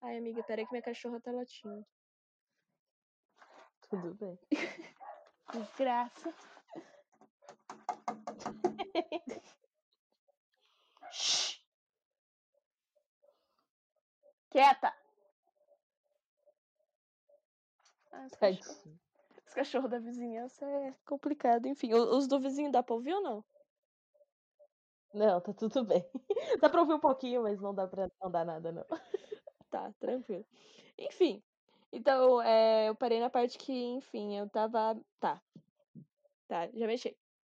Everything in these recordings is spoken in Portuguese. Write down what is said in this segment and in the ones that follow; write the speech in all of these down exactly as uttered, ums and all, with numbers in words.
Ai, amiga, peraí que minha cachorra tá latindo. Tudo bem. Desgraça. Shhh. Quieta! Ah, esse cachorro, Tadinho. esse cachorro da vizinhança é complicado. Enfim, o- os do vizinho dá pra ouvir ou não? Não, tá tudo bem. Dá pra ouvir um pouquinho, mas não dá pra não dar nada, não. Tá, tranquilo. Enfim, então é, eu parei na parte que, enfim, eu tava. Tá, tá, já mexi.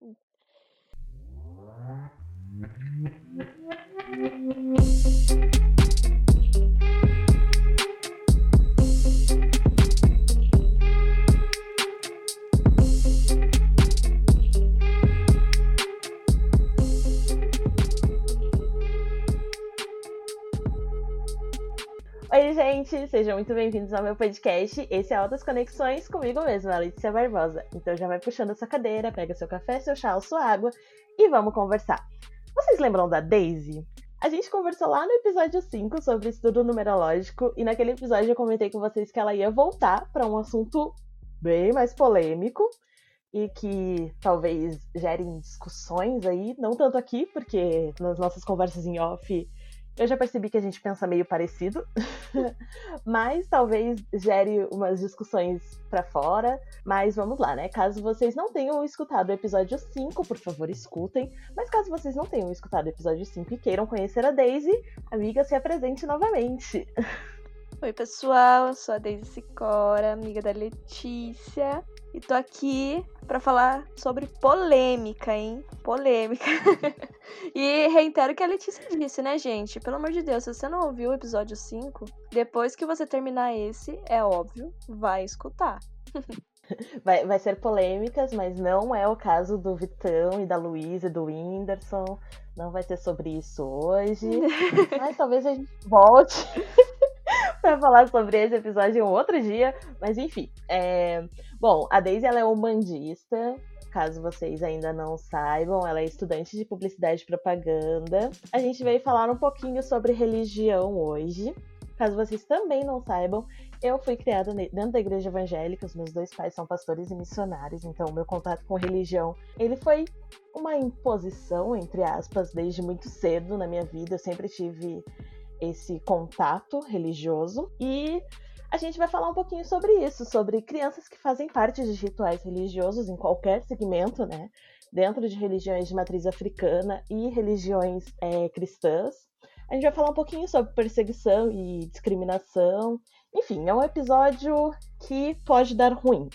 Oi, gente, sejam muito bem-vindos ao meu podcast. Esse é Altas Conexões comigo mesma, a Letícia Barbosa. Então já vai puxando a sua cadeira, pega seu café, seu chá ou sua água e vamos conversar. Vocês lembram da Daisy? A gente conversou lá no episódio cinco sobre estudo numerológico e naquele episódio eu comentei com vocês que ela ia voltar para um assunto bem mais polêmico e que talvez gerem discussões aí, não tanto aqui, porque nas nossas conversas em off eu já percebi que a gente pensa meio parecido, mas talvez gere umas discussões pra fora. Mas vamos lá, né? Caso vocês não tenham escutado o episódio cinco, por favor, escutem. Mas caso vocês não tenham escutado o episódio cinco e queiram conhecer a Daisy, amiga, se apresente novamente. Oi, pessoal, eu sou a Daisy Sicora, amiga da Letícia, e tô aqui pra falar sobre polêmica, hein? Polêmica. E reitero o que a Letícia disse, né, gente? Pelo amor de Deus, se você não ouviu o episódio cinco, depois que você terminar esse, é óbvio, vai escutar. Vai, vai ser polêmicas, mas não é o caso do Vitão e da Luísa e do Whindersson. Não vai ser sobre isso hoje. Mas talvez a gente volte para falar sobre esse episódio em um outro dia. Mas enfim. É... Bom, a Daisy ela é umbandista. Caso vocês ainda não saibam, ela é estudante de publicidade e propaganda. A gente veio falar um pouquinho sobre religião hoje. Caso vocês também não saibam, eu fui criada dentro da igreja evangélica, os meus dois pais são pastores e missionários, então o meu contato com religião, ele foi uma imposição, entre aspas, desde muito cedo na minha vida. Eu sempre tive esse contato religioso e a gente vai falar um pouquinho sobre isso, sobre crianças que fazem parte de rituais religiosos em qualquer segmento, né? Dentro de religiões de matriz africana e religiões é, cristãs. A gente vai falar um pouquinho sobre perseguição e discriminação. Enfim, é um episódio que pode dar ruim.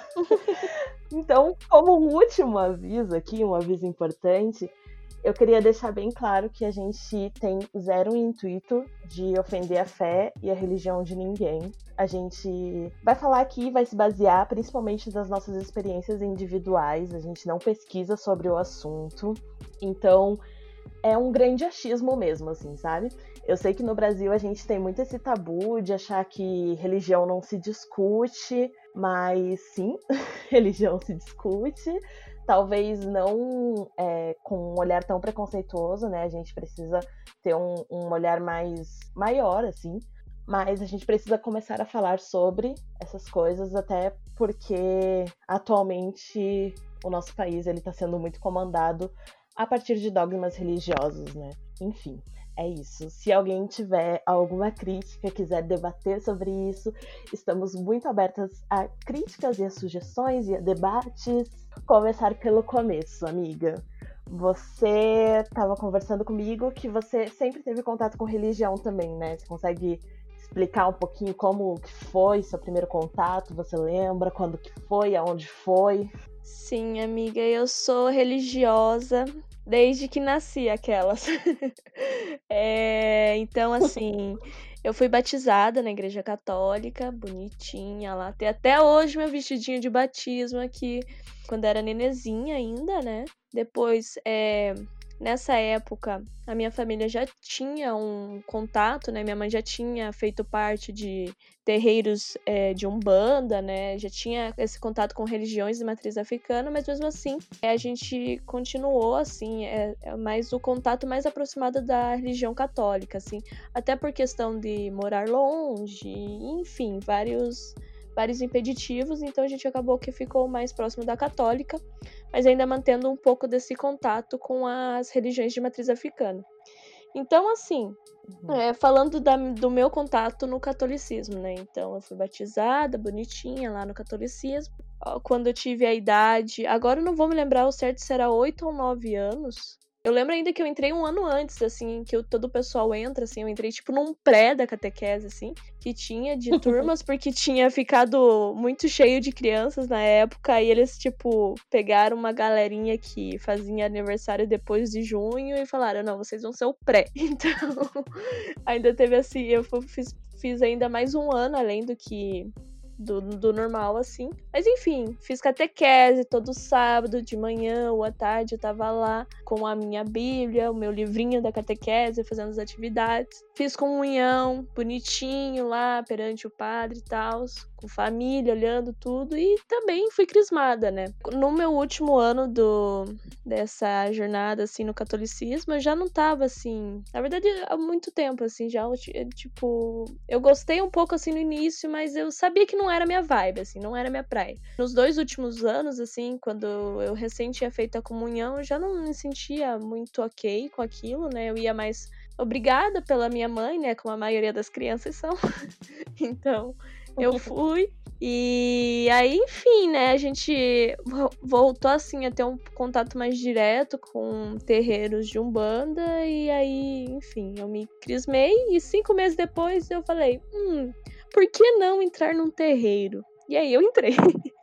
Então, como um último aviso aqui, um aviso importante, eu queria deixar bem claro que a gente tem zero intuito de ofender a fé e a religião de ninguém. A gente vai falar aqui, vai se basear principalmente das nossas experiências individuais, a gente não pesquisa sobre o assunto. Então, é um grande achismo mesmo, assim, sabe? Eu sei que no Brasil a gente tem muito esse tabu de achar que religião não se discute, mas sim, religião se discute. Talvez não é, com um olhar tão preconceituoso, né? A gente precisa ter um, um olhar mais maior, assim. Mas a gente precisa começar a falar sobre essas coisas, até porque atualmente o nosso país ele está sendo muito comandado a partir de dogmas religiosos, né? Enfim, é isso. Se alguém tiver alguma crítica, quiser debater sobre isso, estamos muito abertas a críticas e a sugestões e a debates. Começar pelo começo, amiga. Você estava conversando comigo que você sempre teve contato com religião também, né? Você consegue explicar um pouquinho como que foi seu primeiro contato? Você lembra quando que foi, aonde foi? Sim, amiga, eu sou religiosa desde que nasci, aquelas. É, então, assim, eu fui batizada na igreja católica, bonitinha lá. Tem até hoje meu vestidinho de batismo aqui, quando era nenezinha ainda, né? Depois, é, nessa época, a minha família já tinha um contato, né? Minha mãe já tinha feito parte de terreiros é, de Umbanda, né? Já tinha esse contato com religiões de matriz africana, mas mesmo assim, a gente continuou, assim, é, é mais o contato mais aproximado da religião católica, assim, até por questão de morar longe, enfim, vários... vários impeditivos, então a gente acabou que ficou mais próximo da católica, mas ainda mantendo um pouco desse contato com as religiões de matriz africana. Então, assim, Uhum. é, falando da, do meu contato no catolicismo, né? Então, eu fui batizada, bonitinha, lá no catolicismo. Quando eu tive a idade... Agora eu não vou me lembrar ao certo se era oito ou nove anos. Eu lembro ainda que eu entrei um ano antes, assim, que eu, todo o pessoal entra, assim, eu entrei, tipo, num pré da catequese, assim, que tinha de turmas, porque tinha ficado muito cheio de crianças na época, e eles, tipo, pegaram uma galerinha que fazia aniversário depois de junho e falaram, não, vocês vão ser o pré. Então, ainda teve, assim, eu fiz, fiz ainda mais um ano, além do que... Do, do normal, assim. Mas enfim, fiz catequese todo sábado, de manhã ou à tarde, eu tava lá com a minha Bíblia, o meu livrinho da catequese, fazendo as atividades. Fiz comunhão, bonitinho lá, perante o padre e tal, com família, olhando tudo. E também fui crismada, né? No meu último ano do, dessa jornada, assim, no catolicismo, eu já não tava, assim... Na verdade, há muito tempo, assim, já, tipo... Eu gostei um pouco, assim, no início, mas eu sabia que não era minha vibe, assim, não era minha praia. Nos dois últimos anos, assim, quando eu recém tinha feito a comunhão, eu já não me sentia muito ok com aquilo, né? Eu ia mais obrigada pela minha mãe, né? Como a maioria das crianças são. Então, eu fui. E aí, enfim, né? A gente voltou, assim, a ter um contato mais direto com terreiros de Umbanda. E aí, enfim, eu me crismei. E cinco meses depois eu falei, hum... por que não entrar num terreiro? E aí eu entrei.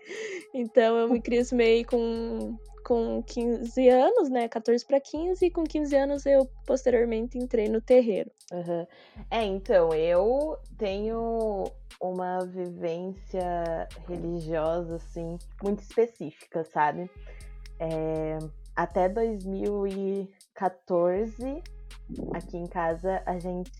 Então eu me crismei com, com quinze anos, né? catorze para quinze, e com quinze anos eu posteriormente entrei no terreiro. Uhum. É, então, eu tenho uma vivência religiosa, assim, muito específica, sabe? É, até dois mil e catorze, aqui em casa, a gente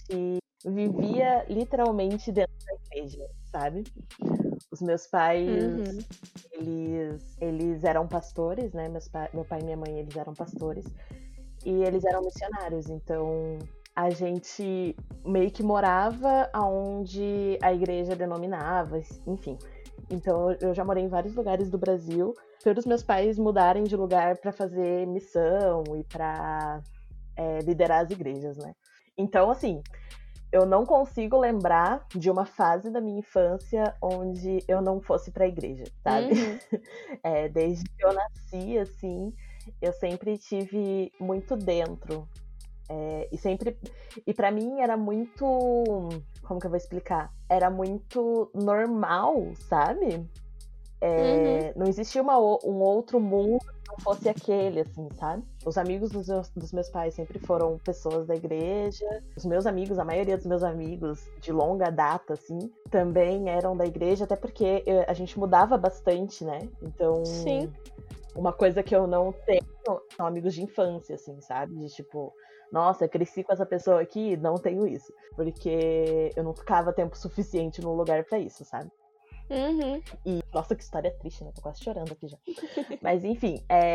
vivia literalmente dentro da igreja, sabe? Os meus pais, Uhum. eles, eles eram pastores, né? Meus pa... Meu pai e minha mãe, eles eram pastores. E eles eram missionários, então a gente meio que morava onde a igreja denominava, enfim. Então eu já morei em vários lugares do Brasil, pelos meus pais mudarem de lugar para fazer missão e para é, liderar as igrejas, né? Então, assim, eu não consigo lembrar de uma fase da minha infância onde eu não fosse para a igreja, sabe? Uhum. É, desde que eu nasci, assim, eu sempre tive muito dentro. É, e sempre. E para mim era muito. Como que eu vou explicar? Era muito normal, sabe? É, uhum. Não existia uma, um outro mundo que não fosse aquele, assim, sabe? Os amigos dos meus, dos meus pais sempre foram pessoas da igreja. Os meus amigos, a maioria dos meus amigos de longa data, assim, também eram da igreja, até porque eu, a gente mudava bastante, né? Então, sim, uma coisa que eu não tenho são amigos de infância, assim, sabe? De tipo, nossa, eu cresci com essa pessoa aqui, não tenho isso. Porque eu não ficava tempo suficiente num lugar pra isso, sabe? Uhum. E, nossa, que história triste, né? Tô quase chorando aqui já. Mas, enfim, é...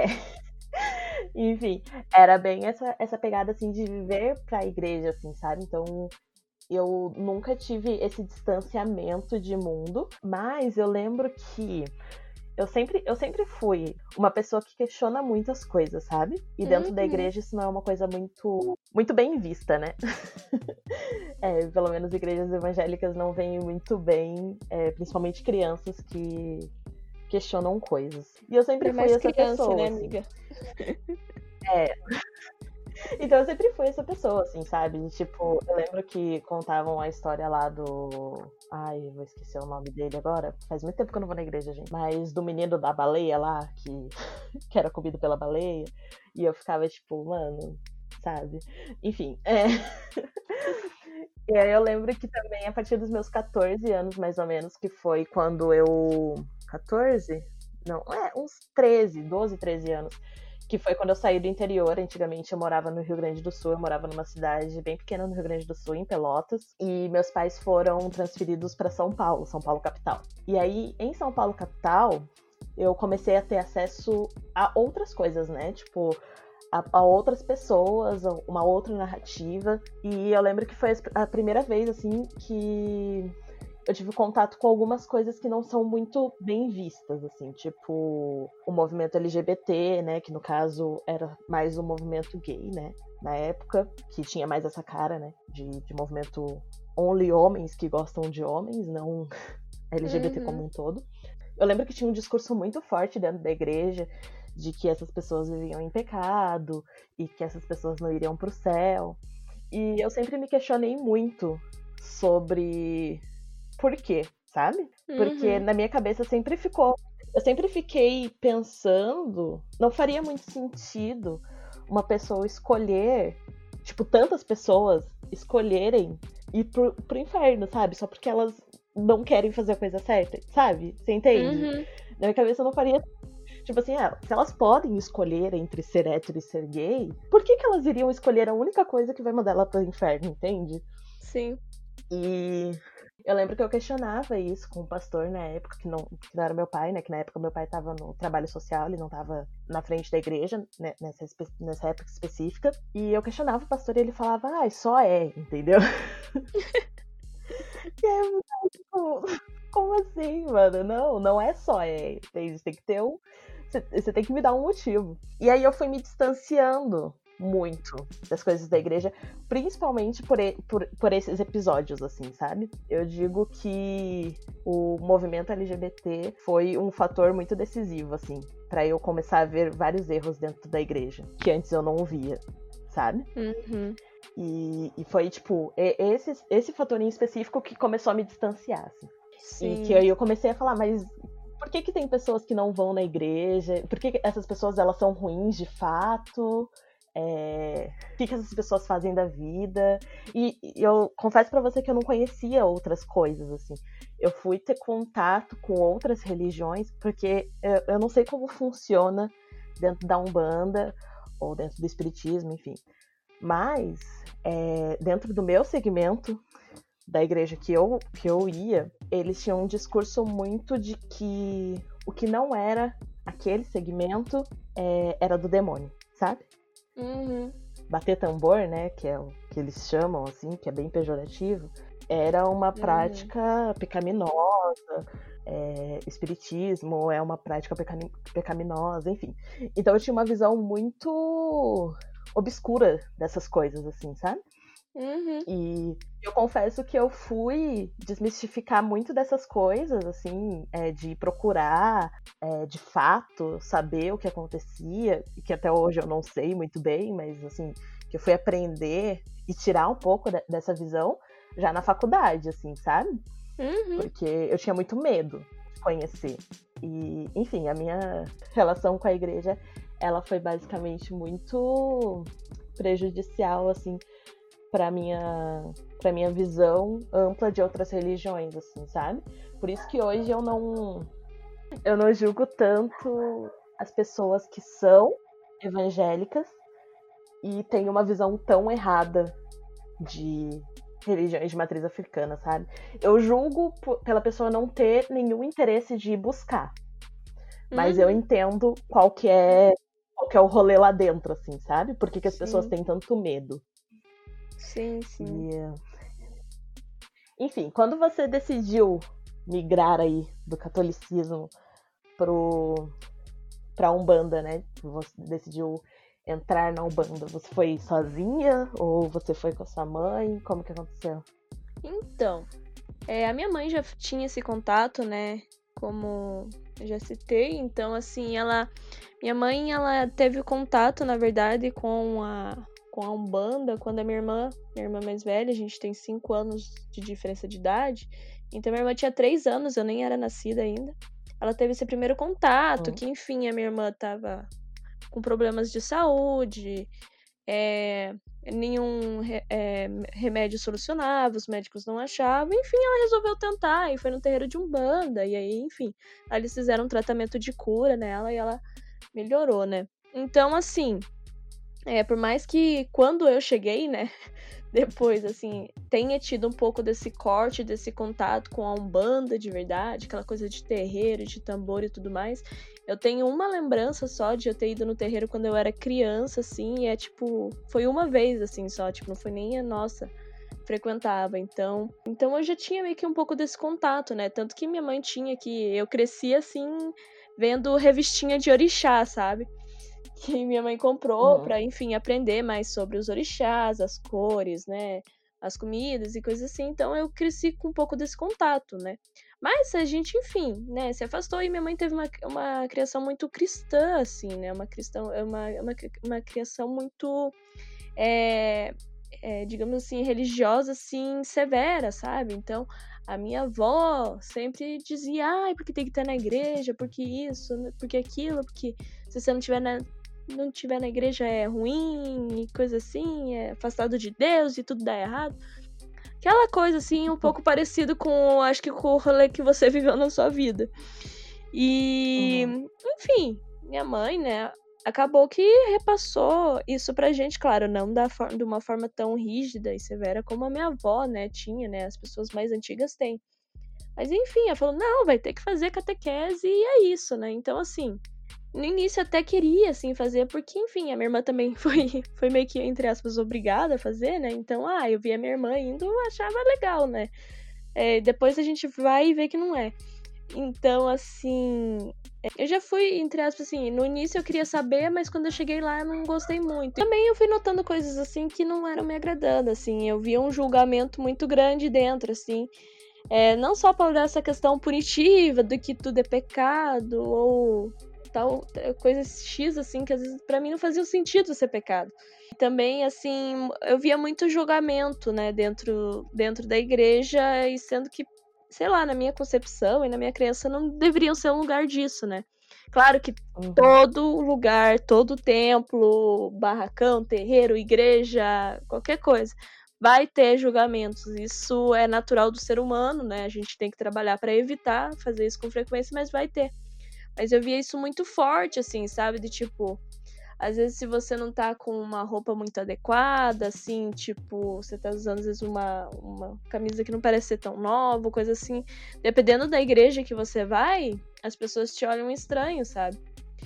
enfim, era bem essa, essa pegada, assim, de viver pra igreja, assim, sabe? Então, eu nunca tive esse distanciamento de mundo, mas eu lembro que eu sempre, eu sempre fui uma pessoa que questiona muitas coisas, sabe? E dentro uhum. da igreja isso não é uma coisa muito, muito bem vista, né? É, pelo menos igrejas evangélicas não veem muito bem, é, principalmente crianças que questionam coisas. E eu sempre é fui mais essa criança, pessoa, né, assim. amiga? É. Então eu sempre fui essa pessoa, assim, sabe? Tipo, eu lembro que contavam a história lá do... Ai, vou esquecer o nome dele agora. Faz muito tempo que eu não vou na igreja, gente. Mas do menino da baleia lá, que, que era comido pela baleia. E eu ficava tipo, mano, sabe? Enfim, é... E aí eu lembro que também a partir dos meus catorze anos, mais ou menos, que foi quando eu... catorze? Não, é, uns treze, doze, treze anos. que foi quando eu saí do interior. Antigamente eu morava no Rio Grande do Sul, eu morava numa cidade bem pequena no Rio Grande do Sul, em Pelotas, e meus pais foram transferidos para São Paulo, São Paulo capital. E aí, em São Paulo capital, eu comecei a ter acesso a outras coisas, né? Tipo, a, a outras pessoas, uma outra narrativa. E eu lembro que foi a primeira vez, assim, que eu tive contato com algumas coisas que não são muito bem vistas, assim, tipo o movimento L G B T, né, que no caso era mais um movimento gay, né, na época, que tinha mais essa cara, né, de, de movimento only homens que gostam de homens, não L G B T uhum. como um todo. Eu lembro que tinha um discurso muito forte dentro da igreja de que essas pessoas viviam em pecado e que essas pessoas não iriam pro céu. E eu sempre me questionei muito sobre por quê, sabe? Porque uhum. na minha cabeça sempre ficou... Eu sempre fiquei pensando... Não faria muito sentido uma pessoa escolher... Tipo, tantas pessoas escolherem ir pro, pro inferno, sabe? Só porque elas não querem fazer a coisa certa, sabe? Você entende? Uhum. Na minha cabeça não faria... Tipo assim, ah, se elas podem escolher entre ser hétero e ser gay, por que que elas iriam escolher a única coisa que vai mandar ela pro inferno, entende? Sim. E... eu lembro que eu questionava isso com o pastor na época, que não, que não era meu pai, né? Que na época meu pai estava no trabalho social, ele não estava na frente da igreja, né, nessa, nessa época específica. E eu questionava o pastor e ele falava, ah, só é, entendeu? E aí eu tipo, como assim, mano? Não, não é só é, entende? Tem que ter um... Você tem que me dar um motivo. E aí eu fui me distanciando muito das coisas da igreja, principalmente por, por, por esses episódios, assim, sabe? Eu digo que o movimento L G B T foi um fator muito decisivo, assim, pra eu começar a ver vários erros dentro da igreja, que antes eu não via, sabe? Uhum. E, e foi, tipo, esse, esse fator em específico que começou a me distanciar, assim. Sim. E que aí eu comecei a falar, mas por que que tem pessoas que não vão na igreja? Por que que essas pessoas, elas são ruins de fato? É... O que que essas pessoas fazem da vida? E, e eu confesso pra você que eu não conhecia outras coisas, assim. Eu fui ter contato com outras religiões, porque eu, eu não sei como funciona dentro da Umbanda, ou dentro do Espiritismo, enfim. Mas, é, dentro do meu segmento, da igreja que eu, que eu ia, eles tinham um discurso muito de que o que não era aquele segmento é, era do demônio, sabe? Uhum. Bater tambor, né, que é o que eles chamam, assim, que é bem pejorativo, era uma prática uhum. pecaminosa, é, espiritismo é uma prática pecam- pecaminosa, enfim. Então eu tinha uma visão muito obscura dessas coisas, assim, sabe? Uhum. E eu confesso que eu fui desmistificar muito dessas coisas, assim, é, de procurar, é, de fato, saber o que acontecia, que até hoje eu não sei muito bem, mas, assim, que eu fui aprender e tirar um pouco de, dessa visão já na faculdade, assim, sabe? Uhum. Porque eu tinha muito medo de conhecer. E, enfim, a minha relação com a igreja, ela foi basicamente muito prejudicial, assim, para minha para minha visão ampla de outras religiões, assim, sabe? Por isso que hoje eu não eu não julgo tanto as pessoas que são evangélicas e têm uma visão tão errada de religiões de matriz africana, sabe? Eu julgo p- pela pessoa não ter nenhum interesse de buscar. Mas uhum. eu entendo qual que é qual que é o rolê lá dentro, assim, sabe? Por que, que as Sim. pessoas têm tanto medo. Sim, sim. E... enfim, quando você decidiu migrar aí do catolicismo pro... pra Umbanda, né? Você decidiu entrar na Umbanda. Você foi sozinha ou você foi com a sua mãe? Como que aconteceu? Então, é, a minha mãe já tinha esse contato, né? Como eu já citei. Então, assim, ela... minha mãe, ela teve contato, na verdade, com a... com a Umbanda, quando a minha irmã, minha irmã mais velha, a gente tem cinco anos de diferença de idade, então minha irmã tinha três anos, eu nem era nascida ainda. Ela teve esse primeiro contato, Hum. que enfim, a minha irmã tava com problemas de saúde, é, nenhum é, remédio solucionava, os médicos não achavam, enfim, ela resolveu tentar, e foi no terreiro de Umbanda, e aí, enfim, aí eles fizeram um tratamento de cura nela, e ela melhorou, né? Então, assim, é, por mais que quando eu cheguei, né, depois, assim, tenha tido um pouco desse corte, desse contato com a Umbanda de verdade, aquela coisa de terreiro, de tambor e tudo mais, eu tenho uma lembrança só de eu ter ido no terreiro quando eu era criança, assim, e é tipo, foi uma vez, assim, só, tipo, não foi nem a nossa frequentava, então, então eu já tinha meio que um pouco desse contato, né, tanto que minha mãe tinha, que eu cresci, assim, vendo revistinha de orixá, sabe? Que minha mãe comprou Uhum. pra, enfim, aprender mais sobre os orixás, as cores, né, as comidas e coisas assim. Então eu cresci com um pouco desse contato, né. Mas a gente, enfim, né, se afastou e minha mãe teve uma uma criação muito cristã, assim, né, uma cristão é uma uma uma criação muito, eh eh, digamos assim, religiosa, assim, severa, sabe. Então, a minha avó sempre dizia: "Ai, porque tem que estar na igreja, porque isso, porque aquilo, porque se você não tiver na não tiver na igreja é ruim e coisa assim, é afastado de Deus e tudo dá errado." Aquela coisa assim, um pouco parecido com, acho que com o rolê que você viveu na sua vida. E, Uhum. enfim, minha mãe, né, acabou que repassou isso pra gente, claro, não da for- de uma forma tão rígida e severa como a minha avó, né, tinha, né, as pessoas mais antigas têm. Mas enfim, ela falou, não, vai ter que fazer catequese e é isso, né, então assim, no início eu até queria, assim, fazer, porque, enfim, a minha irmã também foi, foi meio que, entre aspas, obrigada a fazer, né? Então, ah, eu via minha irmã indo, eu achava legal, né? É, depois a gente vai e vê que não é. Então, assim, eu já fui, entre aspas, assim, no início eu queria saber, mas quando eu cheguei lá eu não gostei muito. Também eu fui notando coisas, assim, que não eram me agradando, assim, eu via um julgamento muito grande dentro, assim, é, não só por essa questão punitiva do que tudo é pecado ou tal, coisa X, assim, que às vezes pra mim não fazia sentido ser pecado. E também, assim, eu via muito julgamento, né, dentro, dentro da igreja, e sendo que, sei lá, na minha concepção e na minha crença não deveriam ser um lugar disso, né. Claro que Uhum. todo lugar, todo templo, barracão, terreiro, igreja, qualquer coisa, vai ter julgamentos. Isso é natural do ser humano, né? A gente tem que trabalhar para evitar fazer isso com frequência, mas vai ter. Mas eu via isso muito forte, assim, sabe? De tipo, às vezes se você não tá com uma roupa muito adequada, assim, tipo, você tá usando às vezes uma, uma camisa que não parece ser tão nova, coisa assim. Dependendo da igreja que você vai, as pessoas te olham estranho, sabe?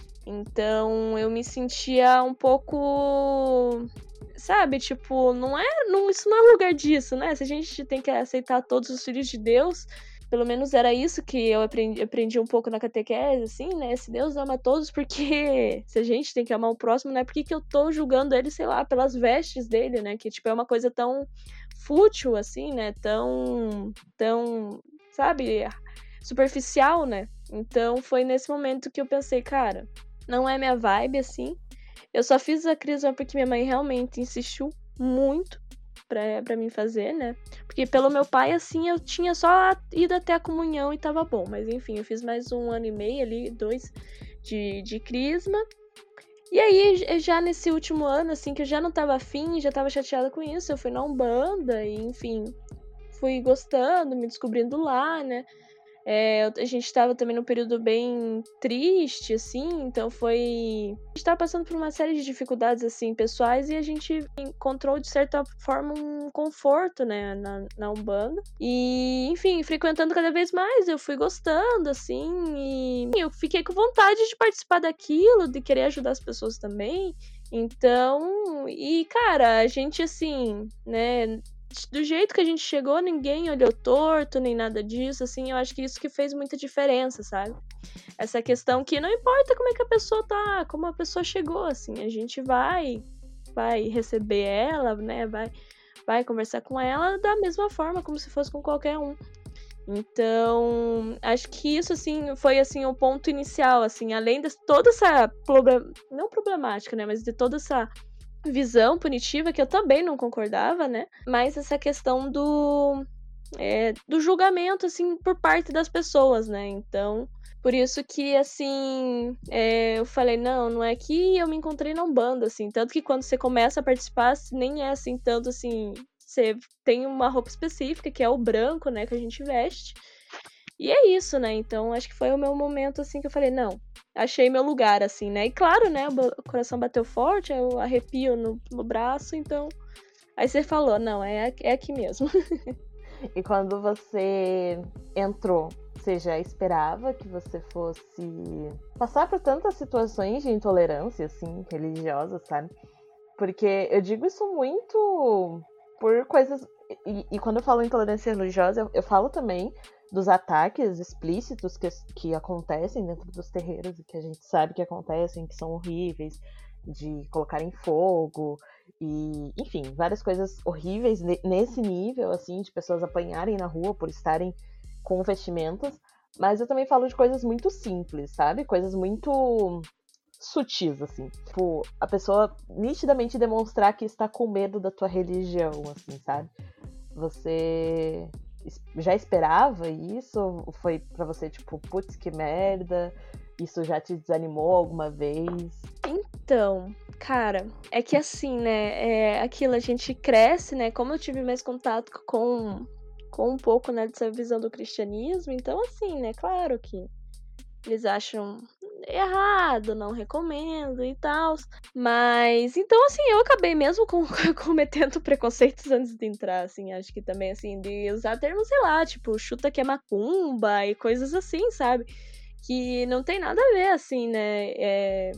Então eu me sentia um pouco, sabe, tipo, não é, não, isso não é lugar disso, né? Se a gente tem que aceitar todos os filhos de Deus, pelo menos era isso que eu aprendi, aprendi um pouco na catequese, assim, né? Se Deus ama todos, porque se a gente tem que amar o próximo, né? Por que que eu tô julgando ele, sei lá, pelas vestes dele, né? Que, tipo, é uma coisa tão fútil, assim, né? Tão, tão, sabe, superficial, né? Então foi nesse momento que eu pensei, cara, não é minha vibe, assim. Eu só fiz a crisma porque minha mãe realmente insistiu muito pra, pra mim fazer, né? Porque pelo meu pai, assim, eu tinha só ido até a comunhão e tava bom. Mas enfim, eu fiz mais um ano e meio ali, dois, de, de crisma. E aí, já nesse último ano, assim, que eu já não tava afim, já tava chateada com isso, eu fui na Umbanda e, enfim, fui gostando, me descobrindo lá, né? É, a gente estava também num período bem triste, assim, então foi... A gente estava passando por uma série de dificuldades, assim, pessoais, e a gente encontrou, de certa forma, um conforto, né, na, na Umbanda. E, enfim, frequentando cada vez mais, eu fui gostando, assim, e eu fiquei com vontade de participar daquilo, de querer ajudar as pessoas também. Então, e, cara, a gente, assim, né... do jeito que a gente chegou, ninguém olhou torto, nem nada disso, assim, eu acho que isso que fez muita diferença, sabe? Essa questão que não importa como é que a pessoa tá, como a pessoa chegou, assim, a gente vai, vai receber ela, né, vai, vai conversar com ela da mesma forma, como se fosse com qualquer um. Então, acho que isso, assim, foi, assim, o ponto inicial, assim, além de toda essa, problem... não problemática, né, mas de toda essa visão punitiva, que eu também não concordava, né? Mas essa questão do, é, do julgamento, assim, por parte das pessoas, né? Então, por isso que, assim, é, eu falei, não, não é que eu me encontrei na Umbanda, assim, tanto que quando você começa a participar, nem é, assim, tanto, assim, você tem uma roupa específica, que é o branco, né, que a gente veste, E é isso, né? Então, acho que foi o meu momento, assim, que eu falei, não, achei meu lugar, assim, né? E claro, né, o coração bateu forte, eu arrepio no, no braço, então... Aí você falou, não, é, é aqui mesmo. E quando você entrou, você já esperava que você fosse passar por tantas situações de intolerância, assim, religiosa, sabe? Porque eu digo isso muito por coisas... E, e quando eu falo intolerância religiosa, eu, eu falo também dos ataques explícitos que, que acontecem dentro dos terreiros e que a gente sabe que acontecem, que são horríveis, de colocar em fogo e, enfim, várias coisas horríveis nesse nível, assim, de pessoas apanharem na rua por estarem com vestimentas. Mas eu também falo de coisas muito simples, sabe? Coisas muito sutis, assim. Tipo, a pessoa nitidamente demonstrar que está com medo da tua religião, assim, sabe? Você já esperava isso? Ou foi pra você, tipo, putz, que merda? Isso já te desanimou alguma vez? Então, cara, é que assim, né, é aquilo, a gente cresce, né, como eu tive mais contato com, com um pouco, né, dessa visão do cristianismo, então assim, né, claro que eles acham errado, não recomendo e tal. Mas, então, assim, eu acabei mesmo com, cometendo preconceitos antes de entrar, assim, acho que também, assim, de usar termos, sei lá, tipo, chuta que é macumba e coisas assim, sabe? Que não tem nada a ver, assim, né? É...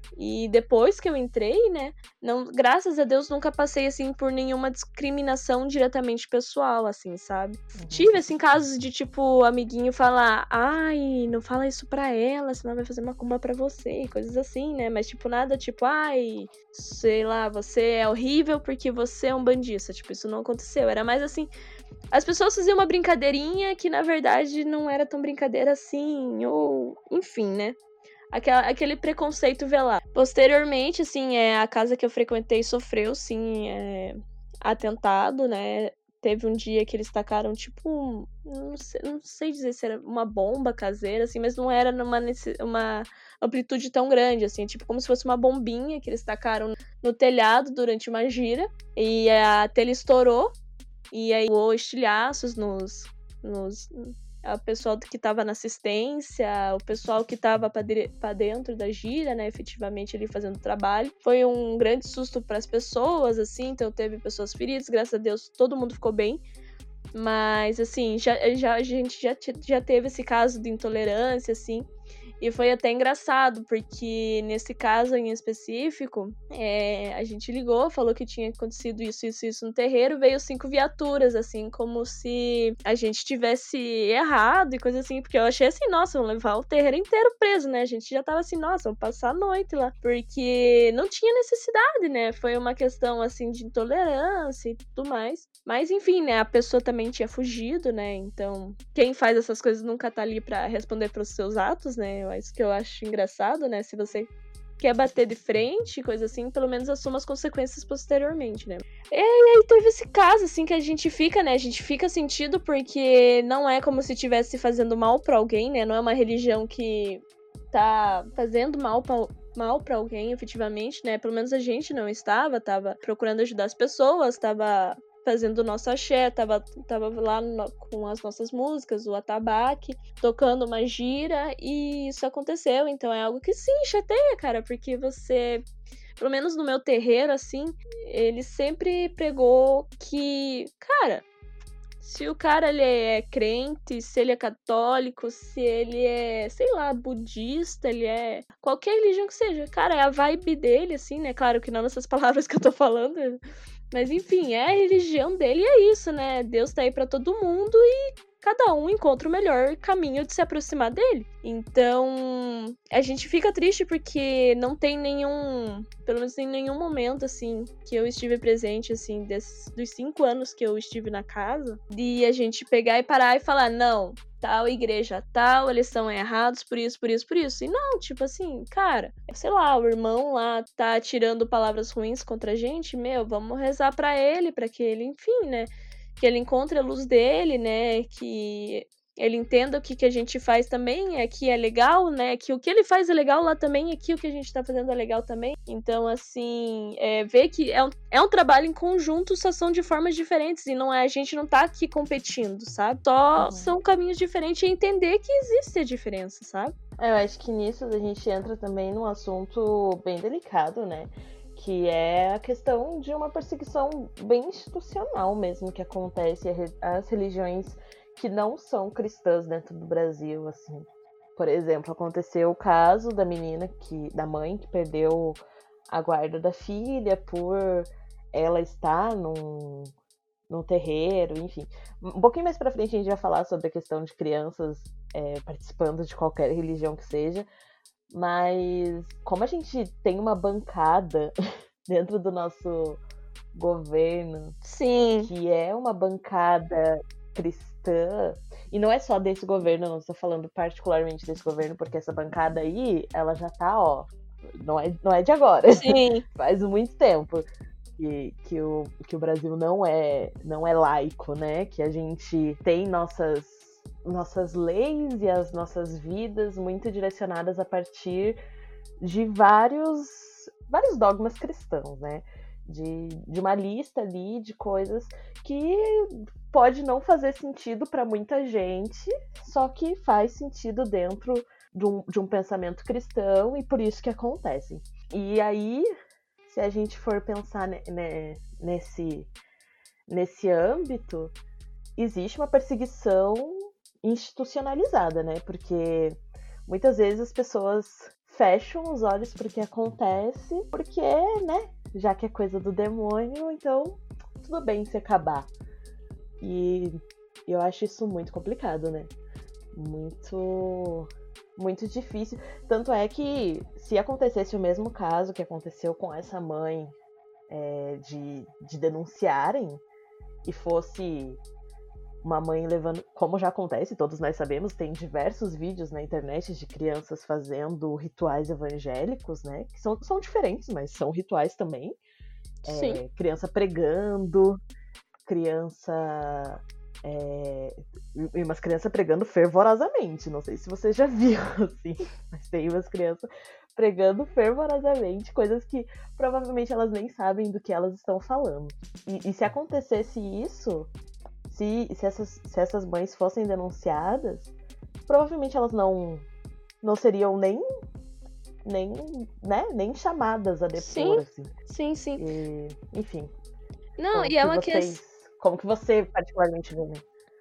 E depois que eu entrei, né, não, graças a Deus nunca passei, assim, por nenhuma discriminação diretamente pessoal, assim, sabe? Uhum. Tive, assim, casos de, tipo, amiguinho falar, ai, não fala isso pra ela, senão vai fazer macumba pra você, coisas assim, né? Mas, tipo, nada, tipo, ai, sei lá, você é horrível porque você é um bandista. Tipo, isso não aconteceu. Era mais, assim, as pessoas faziam uma brincadeirinha que, na verdade, não era tão brincadeira assim, ou, enfim, né? Aquela, aquele preconceito velado. Posteriormente, assim, é, a casa que eu frequentei sofreu, sim, é, atentado, né? Teve um dia que eles tacaram, tipo, não sei, não sei dizer se era uma bomba caseira, assim, mas não era numa uma amplitude tão grande, assim, tipo, como se fosse uma bombinha que eles tacaram no telhado durante uma gira, e a telha estourou, e aí voou estilhaços nos... nos o pessoal que estava na assistência, o pessoal que estava para dentro da gira, né, efetivamente ali fazendo trabalho. Foi um grande susto para as pessoas, assim, então teve pessoas feridas, graças a Deus todo mundo ficou bem. Mas, assim, já, já, a gente já, já teve esse caso de intolerância, assim, e foi até engraçado, porque nesse caso em específico, é, a gente ligou, falou que tinha acontecido isso, isso, isso no terreiro, veio cinco viaturas, assim, como se a gente tivesse errado e coisa assim, porque eu achei assim, nossa, vão levar o terreiro inteiro preso, né? A gente já tava assim, nossa, vamos passar a noite lá, porque não tinha necessidade, né? Foi uma questão, assim, de intolerância e tudo mais. Mas, enfim, né, a pessoa também tinha fugido, né? Então, quem faz essas coisas nunca tá ali pra responder pros seus atos, né? É isso que eu acho engraçado, né? Se você quer bater de frente, coisa assim, pelo menos assuma as consequências posteriormente, né? E aí teve esse caso, assim, que a gente fica, né? A gente fica sentido porque não é como se estivesse fazendo mal pra alguém, né? Não é uma religião que tá fazendo mal pra, mal pra alguém, efetivamente, né? Pelo menos a gente não estava, tava procurando ajudar as pessoas, tava fazendo o nosso axé, tava, tava lá no, com as nossas músicas, o atabaque, tocando uma gira, e isso aconteceu. Então é algo que sim, chateia, cara, porque você, pelo menos no meu terreiro, assim, ele sempre pregou que, cara, se o cara ele é crente, se ele é católico, se ele é, sei lá, budista, ele é qualquer religião que seja, cara, é a vibe dele, assim, né? Claro que não nessas palavras que eu tô falando, mas enfim, é a religião dele e é isso, né? Deus tá aí pra todo mundo e cada um encontra o melhor caminho de se aproximar dele. Então, a gente fica triste porque não tem nenhum, pelo menos em nenhum momento, assim, que eu estive presente, assim, desses, dos cinco anos que eu estive na casa, de a gente pegar e parar e falar, não, tal igreja tal, eles são errados por isso, por isso, por isso. E não, tipo assim, cara, sei lá, o irmão lá tá tirando palavras ruins contra a gente, meu, vamos rezar pra ele, pra que ele, enfim, né, que ele encontre a luz dele, né, que ele entenda o que, que a gente faz também, aqui é legal, né? Que o que ele faz é legal lá também, aqui o que a gente tá fazendo é legal também. Então, assim, é, ver que é um, é um trabalho em conjunto, só são de formas diferentes. E não é, a gente não tá aqui competindo, sabe? Só uhum. são caminhos diferentes e entender que existe a diferença, sabe? É, eu acho que nisso a gente entra também num assunto bem delicado, né? Que é a questão de uma perseguição bem institucional mesmo que acontece às religiões que não são cristãs dentro do Brasil, assim. Por exemplo, aconteceu o caso da menina, que, da mãe que perdeu a guarda da filha por ela estar num, num terreiro, enfim. Um pouquinho mais pra frente a gente vai falar sobre a questão de crianças é, participando de qualquer religião que seja, mas como a gente tem uma bancada dentro do nosso governo, sim, que é uma bancada cristã, e não é só desse governo, não estou falando particularmente desse governo, porque essa bancada aí, ela já tá, ó, não é, não é de agora, sim. faz muito tempo que, que, o, que o Brasil não é, não é laico, né, que a gente tem nossas, nossas leis e as nossas vidas muito direcionadas a partir de vários, vários dogmas cristãos, né, de, de uma lista ali de coisas que pode não fazer sentido para muita gente, só que faz sentido dentro de um, de um pensamento cristão e por isso que acontecem. E aí, se a gente for pensar ne, ne, nesse, nesse âmbito, existe uma perseguição institucionalizada, né? Porque muitas vezes as pessoas fecham os olhos para o que acontece, porque, né, já que é coisa do demônio, então tudo bem se acabar. E eu acho isso muito complicado, né? Muito, muito difícil. Tanto é que se acontecesse o mesmo caso que aconteceu com essa mãe é, de, de denunciarem e fosse uma mãe levando, como já acontece, todos nós sabemos, tem diversos vídeos na internet de crianças fazendo rituais evangélicos, né? Que são, são diferentes, mas são rituais também. É, criança pregando, criança... É, e umas crianças pregando fervorosamente. Não sei se você já viu, assim, mas tem umas crianças pregando fervorosamente, coisas que provavelmente elas nem sabem do que elas estão falando. E, e se acontecesse isso, se, se, essas, se essas mães fossem denunciadas, provavelmente elas não, não seriam nem, nem, né, nem chamadas a depor, sim, assim. Sim, sim. E, enfim. Não, e é uma vocês... questão... Como que você particularmente vê, né?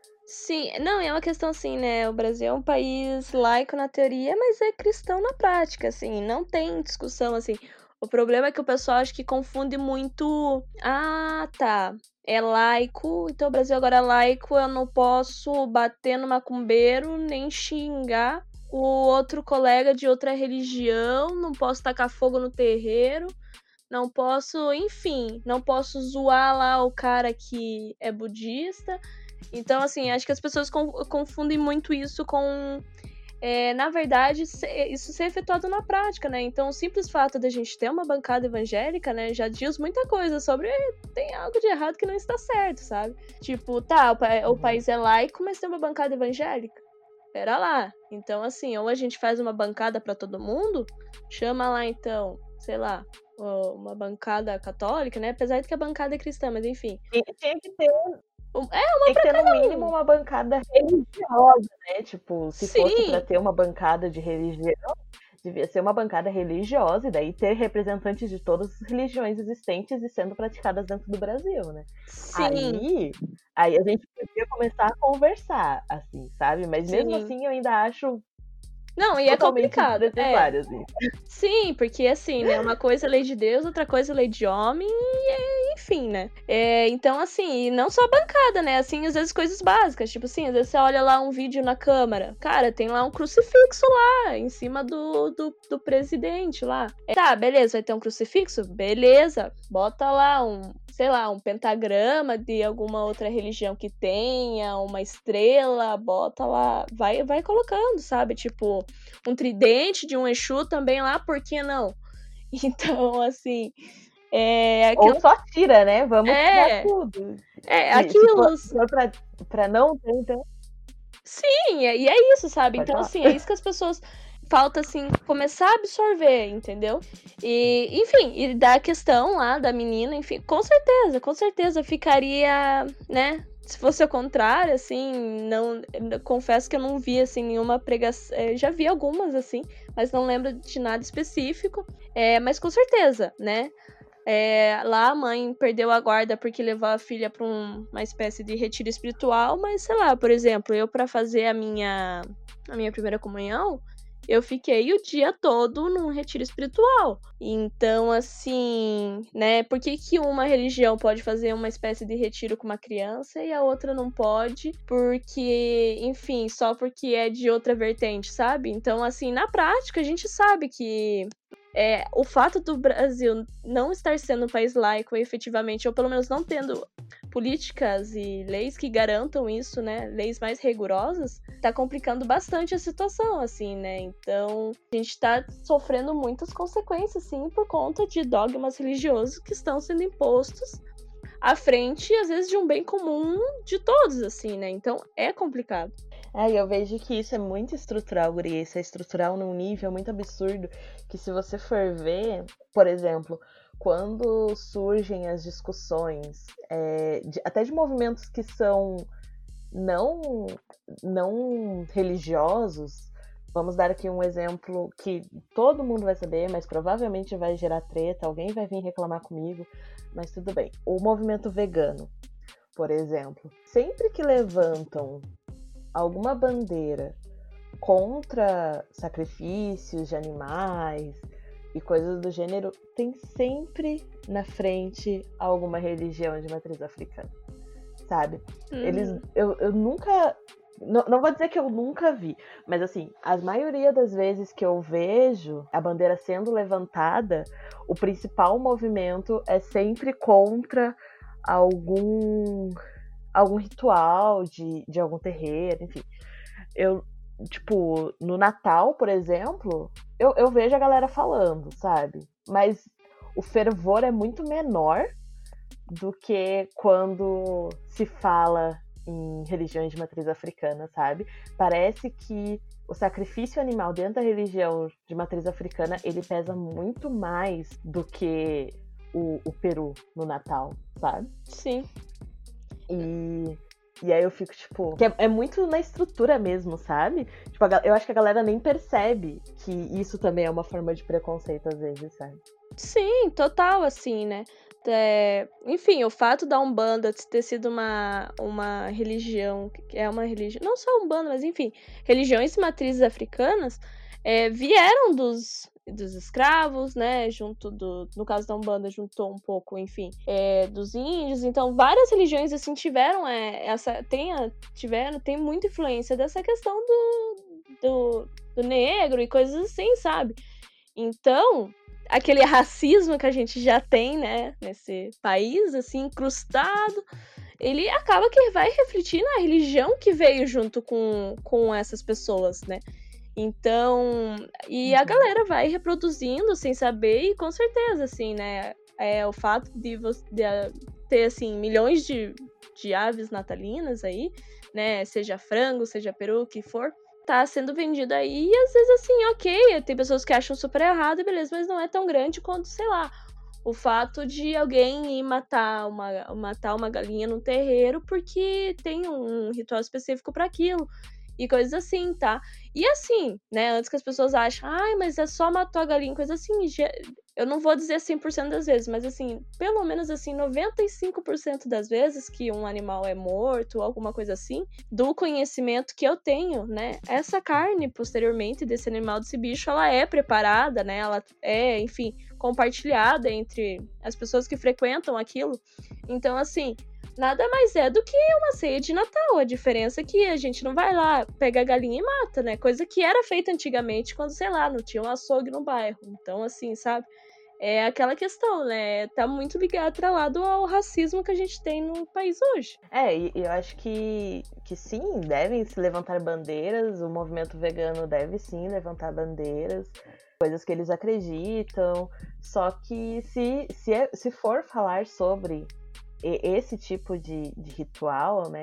Sim, não, é uma questão assim, né? O Brasil é um país laico na teoria, mas é cristão na prática, assim, não tem discussão, assim. O problema é que o pessoal acho que confunde muito. Ah, tá. É laico, então o Brasil agora é laico, eu não posso bater no macumbeiro, nem xingar o outro colega de outra religião, não posso tacar fogo no terreiro. Não posso, enfim, não posso zoar lá o cara que é budista. Então, assim, acho que as pessoas confundem muito isso com, é, na verdade, isso ser efetuado na prática, né? Então, o simples fato da gente ter uma bancada evangélica, né, já diz muita coisa sobre tem algo de errado que não está certo, sabe? Tipo, tá, o, o país é laico, mas tem uma bancada evangélica. Pera lá. Então, assim, ou a gente faz uma bancada pra todo mundo, chama lá, então, sei lá, uma bancada católica, né? Apesar de que a bancada é cristã, mas enfim. Tinha que ter, é uma tem que ter no mínimo uma bancada religiosa, né? Tipo, se Sim. fosse pra ter uma bancada de religião, devia ser uma bancada religiosa e daí ter representantes de todas as religiões existentes e sendo praticadas dentro do Brasil, né? Sim. Aí, aí a gente podia começar a conversar, assim, sabe? Mas Sim. mesmo assim eu ainda acho Não, e é complicado. É. Assim. Sim, porque assim, né? Uma coisa é lei de Deus, outra coisa é lei de homem, e enfim, né? É, então, assim, e não só a bancada, né? Assim, às vezes coisas básicas. Tipo assim, às vezes você olha lá um vídeo na câmera. Cara, tem lá um crucifixo lá, em cima do, do, do presidente lá. É, tá, beleza, vai ter um crucifixo? Beleza. Bota lá um, sei lá, um pentagrama de alguma outra religião que tenha, uma estrela, bota lá, vai, vai colocando, sabe? Tipo, um tridente de um Exu também lá, por que não? Então, assim, é... Aquilo... Ou só tira, né? Vamos é, tirar tudo. É, aquilo... Se for, for pra, pra não ter, então... Sim, e é isso, sabe? Pode Então, falar. assim, é isso que as pessoas falta, assim, começar a absorver, entendeu? E, enfim, e da questão lá da menina, enfim, com certeza, com certeza ficaria, né? Se fosse ao contrário, assim, não, confesso que eu não vi, assim, nenhuma pregação, já vi algumas, assim, mas não lembro de nada específico, é, mas com certeza, né? É, lá a mãe perdeu a guarda porque levou a filha para um, uma espécie de retiro espiritual, mas sei lá, por exemplo, eu para fazer a minha, a minha primeira comunhão, eu fiquei o dia todo num retiro espiritual. Então, assim, né, por que que uma religião pode fazer uma espécie de retiro com uma criança e a outra não pode? Porque, enfim, só porque é de outra vertente, sabe? Então, assim, na prática, a gente sabe que é, o fato do Brasil não estar sendo um país laico efetivamente, ou pelo menos não tendo políticas e leis que garantam isso, né, leis mais rigorosas, tá complicando bastante a situação, assim, né, então a gente tá sofrendo muitas consequências, sim, por conta de dogmas religiosos que estão sendo impostos à frente, às vezes, de um bem comum de todos, assim, né, então é complicado. É, e eu vejo que isso é muito estrutural, Guri. Isso é estrutural num nível muito absurdo, que se você for ver, por exemplo, quando surgem as discussões, é, de, até de movimentos que são não, não religiosos, vamos dar aqui um exemplo que todo mundo vai saber, mas provavelmente vai gerar treta, alguém vai vir reclamar comigo, mas tudo bem. O movimento vegano, por exemplo, sempre que levantam alguma bandeira contra sacrifícios de animais e coisas do gênero, tem sempre na frente alguma religião de matriz africana, sabe? Uhum. Eles, eu, eu nunca, não, não vou dizer que eu nunca vi, mas assim, a maioria das vezes que eu vejo a bandeira sendo levantada, o principal movimento é sempre contra algum algum ritual de, de algum terreiro, enfim. Eu, tipo, no Natal, por exemplo, eu, eu vejo a galera falando, sabe? Mas o fervor é muito menor do que quando se fala em religiões de matriz africana, sabe? Parece que o sacrifício animal dentro da religião de matriz africana, ele pesa muito mais do que o, o peru no Natal, sabe? Sim. E, e aí eu fico, tipo... Que é, é muito na estrutura mesmo, sabe? Tipo, a, eu acho que a galera nem percebe que isso também é uma forma de preconceito às vezes, sabe? Sim, total, assim, né? É, enfim, o fato da Umbanda ter sido uma, uma religião, que é uma religião, não só Umbanda, mas enfim, religiões e matrizes africanas é, vieram dos, dos escravos, né? Junto do, no caso da Umbanda, juntou um pouco, enfim, é, dos índios. Então, várias religiões assim tiveram é, essa, tem, tiveram, tem muita influência dessa questão do, do, do negro e coisas assim, sabe? Então, aquele racismo que a gente já tem, né, nesse país, assim, incrustado, ele acaba que vai refletir na religião que veio junto com, com essas pessoas, né? Então, e a galera vai reproduzindo sem saber, e com certeza, assim, né, é, o fato de você de ter, assim, milhões de, de aves natalinas aí, né, seja frango, seja peru, o que for, tá sendo vendido aí, e às vezes assim, ok, tem pessoas que acham super errado, beleza, mas não é tão grande quanto, sei lá, o fato de alguém ir matar uma, matar uma galinha num terreiro porque tem um ritual específico para aquilo, e coisas assim, tá? E assim, né, antes que as pessoas achem, ai, mas é só matar a galinha, coisa assim, eu não vou dizer cem por cento das vezes, mas assim, pelo menos assim, noventa e cinco por cento das vezes que um animal é morto ou alguma coisa assim, do conhecimento que eu tenho, né, essa carne, posteriormente, desse animal, desse bicho, ela é preparada, né, ela é, enfim, compartilhada entre as pessoas que frequentam aquilo. Então, assim, nada mais é do que uma ceia de Natal. A diferença é que a gente não vai lá, pega a galinha e mata, né? Coisa que era feita antigamente quando, sei lá, não tinha um açougue no bairro. Então, assim, sabe? É aquela questão, né? Tá muito ligado, atrelado ao racismo que a gente tem no país hoje. É, e eu acho que, que sim, devem se levantar bandeiras, o movimento vegano deve sim levantar bandeiras, coisas que eles acreditam, só que se, se, é, se for falar sobre esse tipo de, de ritual, né,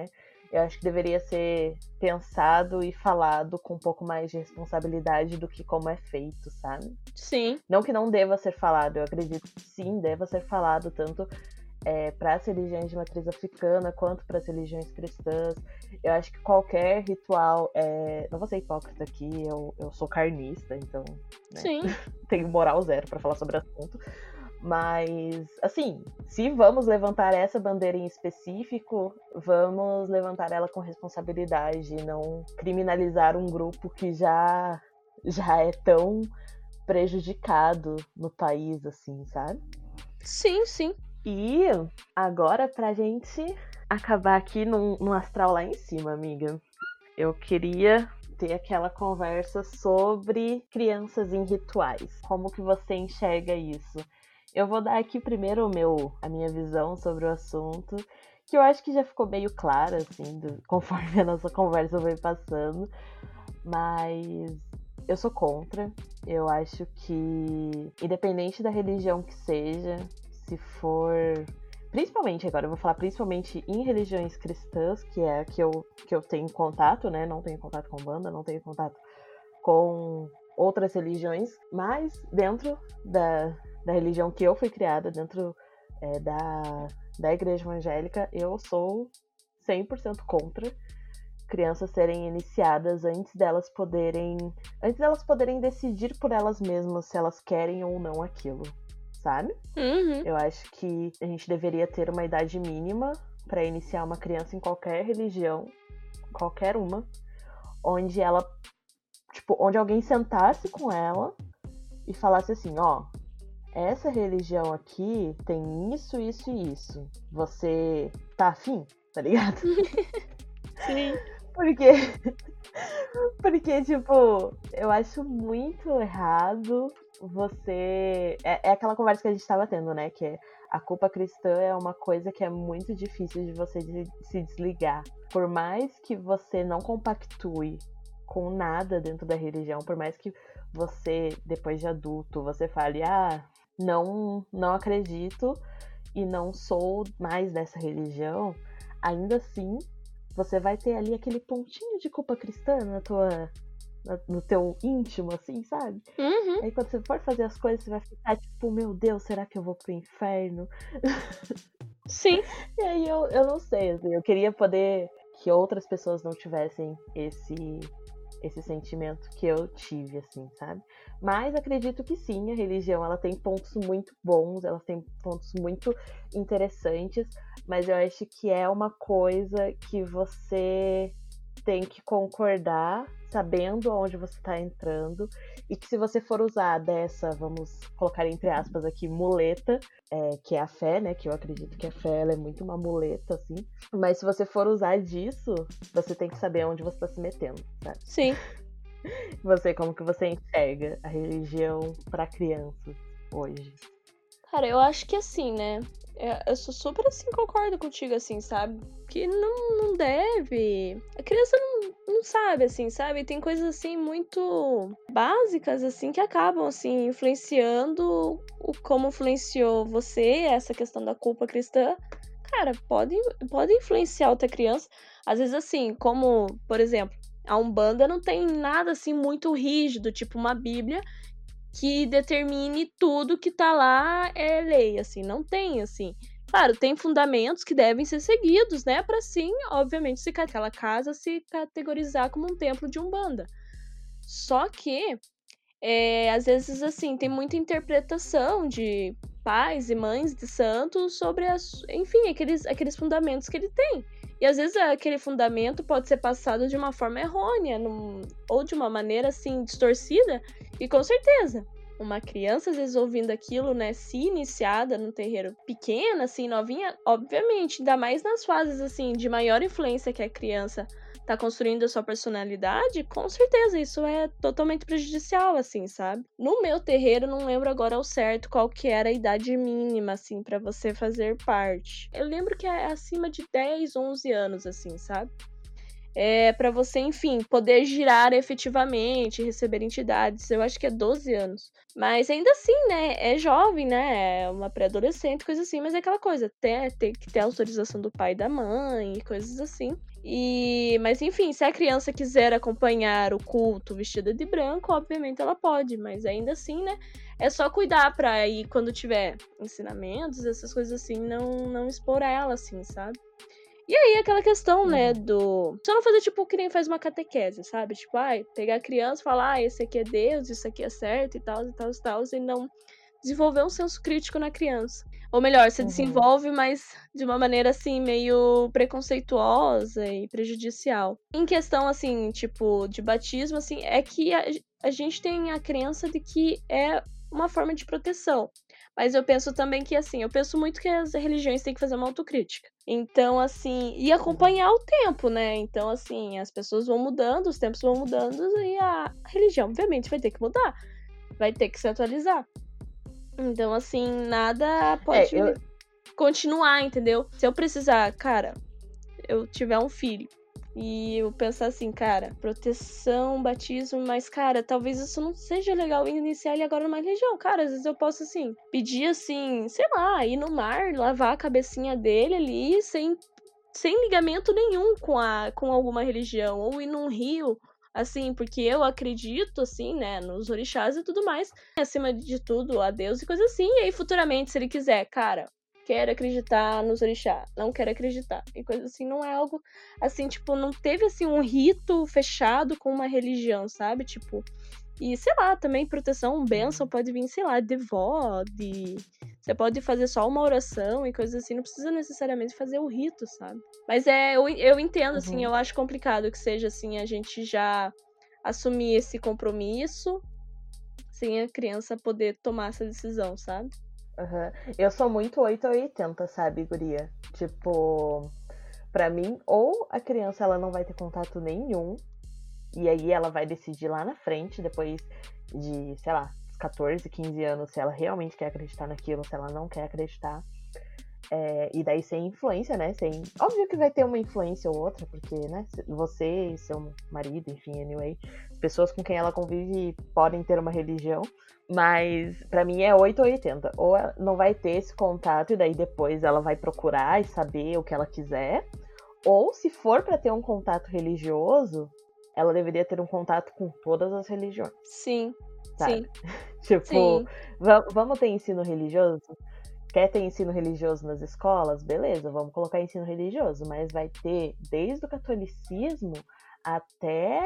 eu acho que deveria ser pensado e falado com um pouco mais de responsabilidade do que como é feito, sabe? Sim. Não que não deva ser falado, eu acredito que sim, deva ser falado, tanto é, para as religiões de matriz africana quanto para as religiões cristãs. Eu acho que qualquer ritual, é... não vou ser hipócrita aqui, eu, eu sou carnista, então né? Sim. Tenho moral zero para falar sobre o assunto. Mas, assim, se vamos levantar essa bandeira em específico, vamos levantar ela com responsabilidade, não criminalizar um grupo que já, já é tão prejudicado no país, assim, sabe? Sim, sim. E agora, pra gente acabar aqui num, num astral lá em cima, amiga, eu queria ter aquela conversa sobre crianças em rituais. Como que você enxerga isso? Eu vou dar aqui primeiro o meu, a minha visão sobre o assunto, que eu acho que já ficou meio clara, assim, do, conforme a nossa conversa foi passando. Mas eu sou contra. Eu acho que, independente da religião que seja, se for... Principalmente agora, eu vou falar principalmente em religiões cristãs, que é a que eu, que eu tenho contato, né? Não tenho contato com banda, não tenho contato com outras religiões, mas dentro da... da religião que eu fui criada, dentro é, da, da igreja evangélica, eu sou cem por cento contra crianças serem iniciadas antes delas poderem antes delas poderem decidir por elas mesmas se elas querem ou não aquilo, sabe? Uhum. Eu acho que a gente deveria ter uma idade mínima para iniciar uma criança em qualquer religião, qualquer uma, onde ela, tipo, onde alguém sentasse com ela e falasse assim, ó, essa religião aqui tem isso, isso e isso. Você tá afim? Tá ligado? Sim. Porque, porque, tipo, eu acho muito errado você... É, é aquela conversa que a gente tava tendo, né? Que é, a culpa cristã é uma coisa que é muito difícil de você de, se desligar. Por mais que você não compactue com nada dentro da religião, por mais que você, depois de adulto, você fale, ah... Não, não acredito e não sou mais dessa religião, ainda assim você vai ter ali aquele pontinho de culpa cristã na tua, na, no teu íntimo, assim, sabe? Uhum. Aí quando você for fazer as coisas, você vai ficar tipo, meu Deus, será que eu vou pro inferno? Sim. E aí eu, eu não sei, assim, eu queria poder que outras pessoas não tivessem esse... esse sentimento que eu tive, assim, sabe? Mas acredito que sim, a religião, ela tem pontos muito bons, ela tem pontos muito interessantes, mas eu acho que é uma coisa que você tem que concordar, sabendo aonde você está entrando, e que se você for usar dessa, vamos colocar entre aspas aqui, muleta, é, que é a fé, né, que eu acredito que a fé ela é muito uma muleta, assim, mas se você for usar disso, você tem que saber aonde você está se metendo, sabe? Sim. Você, como que você enxerga a religião para crianças hoje? Cara, eu acho que assim, né? Eu sou super assim, concordo contigo, assim, sabe? Que não, não deve. A criança não, não sabe, assim, sabe? Tem coisas assim muito básicas, assim, que acabam, assim, influenciando o como influenciou você, essa questão da culpa cristã. Cara, pode, pode influenciar outra criança. Às vezes, assim, como, por exemplo, a Umbanda não tem nada assim muito rígido, tipo uma Bíblia que determine tudo que tá lá é lei, assim, não tem, assim. Claro, tem fundamentos que devem ser seguidos, né, pra sim, obviamente, se aquela casa se categorizar como um templo de Umbanda. Só que, é, às vezes, assim, tem muita interpretação de pais e mães de santos sobre, as, enfim, aqueles, aqueles fundamentos que ele tem. E às vezes aquele fundamento pode ser passado de uma forma errônea, num, ou de uma maneira assim, distorcida, e com certeza, uma criança às vezes ouvindo aquilo, né, se iniciada num terreiro pequena, assim, novinha, obviamente, ainda mais nas fases assim, de maior influência que a criança tá construindo a sua personalidade, com certeza isso é totalmente prejudicial, assim, sabe? No meu terreiro, não lembro agora ao certo qual que era a idade mínima, assim, pra você fazer parte. Eu lembro que é acima de dez, onze anos, assim, sabe? É pra você, enfim, poder girar efetivamente, receber entidades. Eu acho que é doze anos. Mas ainda assim, né? É jovem, né? É uma pré-adolescente, coisa assim. Mas é aquela coisa, até tem que ter autorização do pai e da mãe, coisas assim. E, mas enfim, se a criança quiser acompanhar o culto vestida de branco, obviamente ela pode, mas ainda assim, né, é só cuidar pra aí quando tiver ensinamentos, essas coisas assim, não, não expor ela, assim, sabe? E aí, aquela questão, uhum. né, do... Só não fazer, tipo, que nem faz uma catequese, sabe? Tipo, ai, pegar a criança e falar, ah, esse aqui é Deus, isso aqui é certo, e tal, e tal, e tal, e não desenvolver um senso crítico na criança. Ou melhor, se uhum. desenvolve, mas de uma maneira, assim, meio preconceituosa e prejudicial. Em questão, assim, tipo, de batismo, assim, é que a, a gente tem a crença de que é uma forma de proteção. Mas eu penso também que, assim, eu penso muito que as religiões têm que fazer uma autocrítica. Então, assim, e acompanhar o tempo, né? Então, assim, as pessoas vão mudando, os tempos vão mudando e a religião, obviamente, vai ter que mudar. Vai ter que se atualizar. Então, assim, nada pode é, eu... continuar, entendeu? Se eu precisar, cara, eu tiver um filho e eu pensar assim, cara, proteção, batismo, mas, cara, talvez isso não seja legal iniciar ele agora numa religião. Cara, às vezes eu posso, assim, pedir, assim, sei lá, ir no mar, lavar a cabecinha dele ali, sem, sem ligamento nenhum com, a, com alguma religião, ou ir num rio, assim, porque eu acredito, assim, né, nos orixás e tudo mais, acima de tudo, a Deus e coisa assim, e aí futuramente, se ele quiser, cara, quero acreditar nos orixás, não quero acreditar, e coisa assim, não é algo, assim, tipo, não teve, assim, um rito fechado com uma religião, sabe, tipo, e, sei lá, também proteção, bênção pode vir, sei lá, de vó, de... Você pode fazer só uma oração e coisas assim, não precisa necessariamente fazer o rito, sabe? Mas é, eu, eu entendo, uhum. assim, eu acho complicado que seja, assim, a gente já assumir esse compromisso sem a criança poder tomar essa decisão, sabe? Uhum. Eu sou muito oito ou oitenta, sabe, guria? Tipo, pra mim, ou a criança ela não vai ter contato nenhum, e aí ela vai decidir lá na frente, depois de, sei lá, catorze, quinze anos, se ela realmente quer acreditar naquilo, se ela não quer acreditar. É, e daí sem influência, né? Sem... Óbvio que vai ter uma influência ou outra, porque, né, você e seu marido, enfim, anyway, pessoas com quem ela convive podem ter uma religião, mas pra mim é oito ou oitenta. Ou ela não vai ter esse contato e daí depois ela vai procurar e saber o que ela quiser, ou se for pra ter um contato religioso, ela deveria ter um contato com todas as religiões. Sim, sabe? sim. Tipo, Sim. v- vamos ter ensino religioso? Quer ter ensino religioso nas escolas? Beleza, vamos colocar ensino religioso, mas vai ter desde o catolicismo até,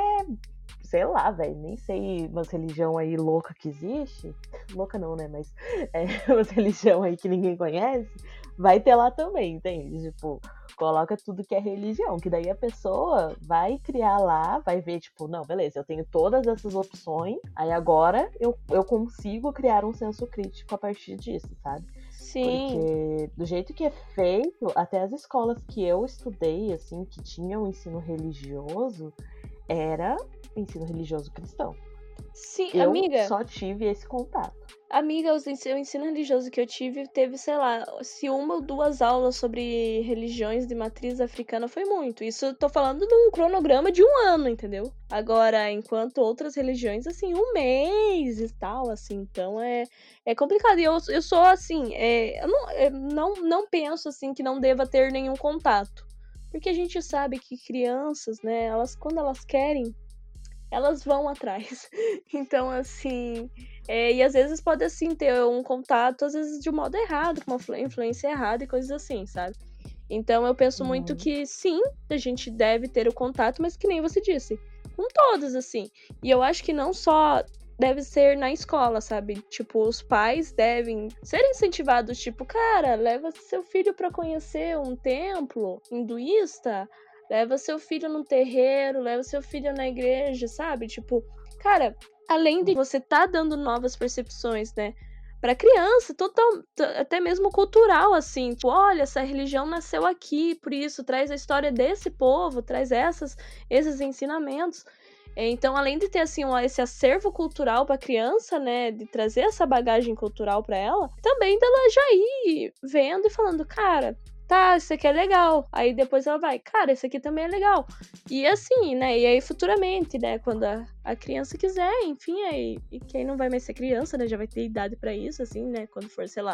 sei lá, velho, nem sei umas religião aí louca que existe. Louca não, né? Mas é umas religião aí que ninguém conhece, vai ter lá também, entende? Tipo, coloca tudo que é religião, que daí a pessoa vai criar lá, vai ver, tipo, não, beleza, eu tenho todas essas opções, aí agora eu, eu consigo criar um senso crítico a partir disso, sabe? Sim. Porque do jeito que é feito, até as escolas que eu estudei, assim, que tinham ensino religioso, era ensino religioso cristão. Sim, eu amiga. só tive esse contato. Amiga, o ensino, o ensino religioso que eu tive teve, sei lá, se uma ou duas aulas sobre religiões de matriz africana foi muito. Isso eu tô falando de um cronograma de um ano, entendeu? Agora, enquanto outras religiões, assim, um mês e tal, assim, então é, é complicado. E eu, eu sou, assim, é, eu, não, eu não, não penso, assim, que não deva ter nenhum contato. Porque a gente sabe que crianças, né, elas, quando elas querem, elas vão atrás. Então, assim... É, e às vezes pode, assim, ter um contato, às vezes de um modo errado, com uma influência errada e coisas assim, sabe? Então eu penso Uhum. muito que, sim, a gente deve ter o contato, mas que nem você disse, com todos, assim. E eu acho que não só deve ser na escola, sabe? Tipo, os pais devem ser incentivados, tipo, cara, leva seu filho pra conhecer um templo hinduísta, leva seu filho num terreiro, leva seu filho na igreja, sabe? Tipo, cara... Além de você tá dando novas percepções, né? Pra criança, total, até mesmo cultural, assim. Tipo, olha, essa religião nasceu aqui, por isso, traz a história desse povo, traz essas, esses ensinamentos. Então, além de ter, assim, esse acervo cultural pra criança, né? De trazer essa bagagem cultural pra ela, também dela já ir vendo e falando, cara... Tá, isso aqui é legal. Aí depois ela vai, cara, isso aqui também é legal. E assim, né? E aí futuramente, né? Quando a, a criança quiser, enfim, aí. E quem não vai mais ser criança, né? Já vai ter idade pra isso, assim, né? Quando for, sei lá,